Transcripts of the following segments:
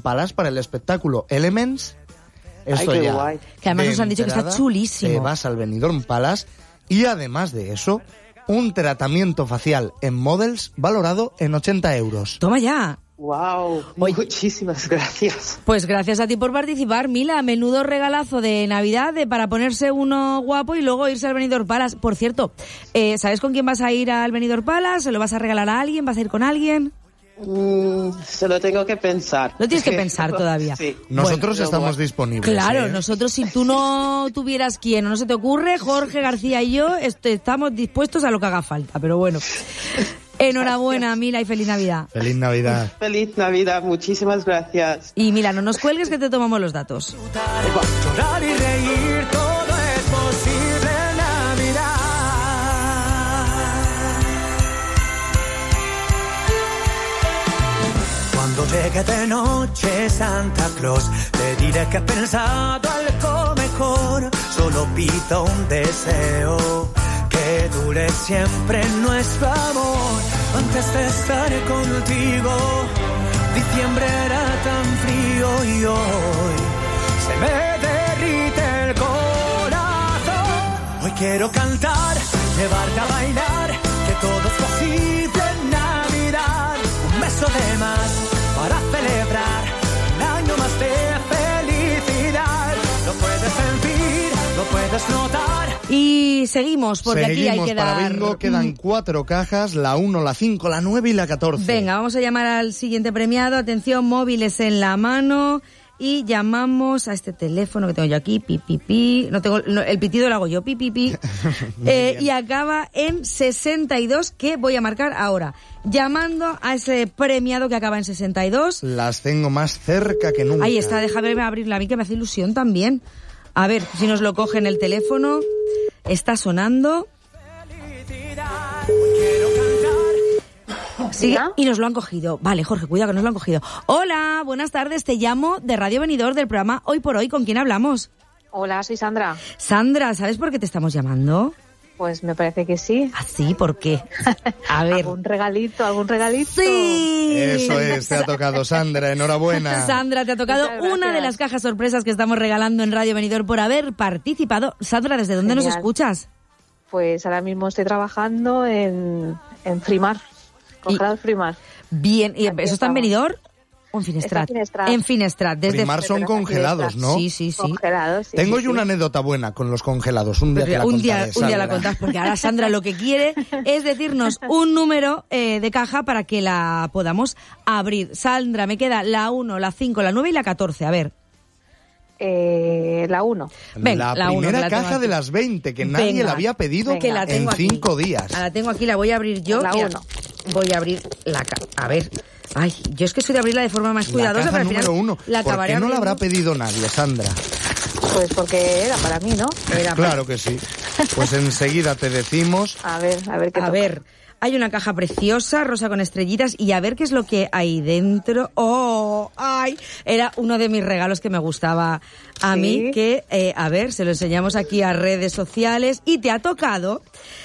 Palace para el espectáculo Elements. Esto Ay, qué ya. guay. Que además de nos han dicho que está entrada, chulísimo. Te vas al Benidorm Palace y además de eso, un tratamiento facial en Models valorado en 80 euros. Toma ya. Wow, Oye. muchísimas gracias. Pues gracias a ti por participar, Mila. Menudo regalazo de Navidad para ponerse uno guapo y luego irse al Benidorm Palace. Por cierto, ¿sabes con quién vas a ir al Benidorm Palace? ¿Se lo vas a regalar a alguien? ¿Vas a ir con alguien? Se lo tengo que pensar. Lo tienes que pensar todavía. Sí. Nosotros Bueno, estamos disponibles. Claro, ¿eh? nosotros si tú no tuvieras quien o no se te ocurre, Jorge García y yo estamos dispuestos a lo que haga falta. Pero bueno, enhorabuena, Mila, y feliz Navidad. Feliz Navidad. Feliz Navidad, muchísimas gracias. Y Mila, no nos cuelgues que te tomamos los datos. Llorar y reír, todo es posible en Navidad. Cuando llegue de noche Santa Claus, le diré que he pensado algo mejor. Solo pido un deseo, que dure siempre nuestro amor. Antes de estar contigo, diciembre era tan frío y hoy se me derrite el corazón. Hoy quiero cantar, llevarte a bailar, que todo es posible en Navidad. Un beso de más para celebrar un año más de felicidad. Lo puedes sentir, lo puedes notar. Y seguimos, porque aquí hay que para dar... bingo, quedan 4 cajas, la 1, la 5, la 9 y la 14. Venga, vamos a llamar al siguiente premiado. Atención, móviles en la mano. Y llamamos a este teléfono que tengo yo aquí, pi. No tengo, el pitido lo hago yo, pi. Y acaba en 62, que voy a marcar ahora. Llamando a ese premiado que acaba en 62. Las tengo más cerca que nunca. Ahí está, déjame abrirla a mí, que me hace ilusión también. A ver si nos lo cogen el teléfono. Está sonando. Sí, y nos lo han cogido. Vale, Jorge, cuidado que nos lo han cogido. Hola, buenas tardes, te llamo de Radio Benidorm del programa Hoy por Hoy. ¿Con quién hablamos? Hola, soy Sandra. Sandra, ¿sabes por qué te estamos llamando? Pues me parece que sí. ¿Ah, sí? ¿Por qué? A ver. ¿Algún regalito? ¡Sí! Eso es, te ha tocado, Sandra, enhorabuena. Sandra, te ha tocado una de las cajas sorpresas que estamos regalando en Radio Benidorm por haber participado. Sandra, ¿desde dónde nos escuchas? Pues ahora mismo estoy trabajando en Frimar, congelados Frimar. Bien, ¿y eso está en Benidorm? ¿O en Finestrat? En Finestrat. Desde Frimar son congelados, ¿no? Sí. Congelados, sí. Tengo yo una anécdota buena con los congelados. Un día te la contaré, un día la Sandra. contás, porque ahora Sandra lo que quiere es decirnos un número de caja para que la podamos abrir. Sandra, me queda la 1, la 5, la 9 y la 14. A ver. La 1. Venga, la primera caja de las 20, que nadie la había pedido que la tengo en aquí. 5 días. La tengo aquí, la voy a abrir yo. La 1. Voy a abrir la caja. A ver. Ay, yo es que soy de abrirla de forma más cuidadosa, La caja pero al final número 1. la ¿Por acabaré qué no la abriendo. habrá pedido nadie, Sandra? Pues porque era para mí, ¿no? Claro que sí. Pues enseguida te decimos. A ver qué toca. A ver, hay una caja preciosa, rosa con estrellitas, y a ver qué es lo que hay dentro. ¡Oh! ¡Ay! Era uno de mis regalos que me gustaba a ¿Sí? mí, que, a ver, se lo enseñamos aquí a redes sociales, y te ha tocado,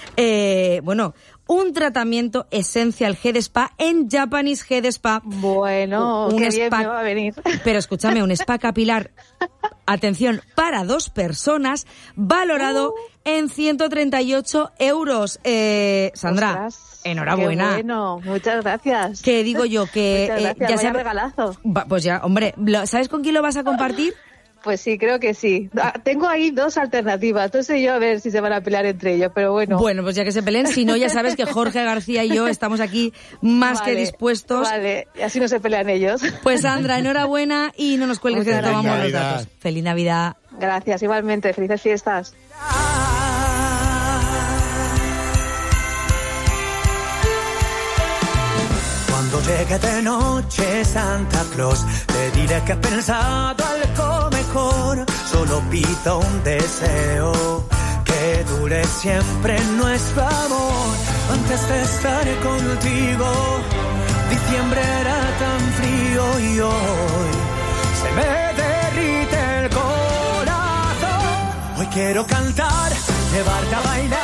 un tratamiento Essential Head Spa en Japanese Head Spa. Bueno, Un qué bien spa, me va a venir. Pero escúchame, un spa capilar, atención, para 2 personas, valorado en 138 euros. Sandra, Ostras, enhorabuena. Qué bueno, muchas gracias. Que digo yo que Muchas gracias, ya vaya regalazo. Pues ya, hombre, ¿sabes con quién lo vas a compartir? Pues sí, creo que sí. Tengo ahí 2 alternativas, entonces yo a ver si se van a pelear entre ellos, pero bueno. Bueno, pues ya que se peleen, si no, ya sabes que Jorge García y yo estamos aquí más que dispuestos. Vale, y así no se pelean ellos. Pues Sandra, enhorabuena y no nos cuelgues que te Muchas tomamos los gracias. datos. Feliz Navidad. Gracias, igualmente. Felices fiestas. Cuando llegue de noche Santa Claus, le diré que he pensado algo mejor. Solo pido un deseo, que dure siempre nuestro amor. Antes de estar contigo, diciembre era tan frío y hoy se me derrite el corazón. Hoy quiero cantar, llevarte a bailar,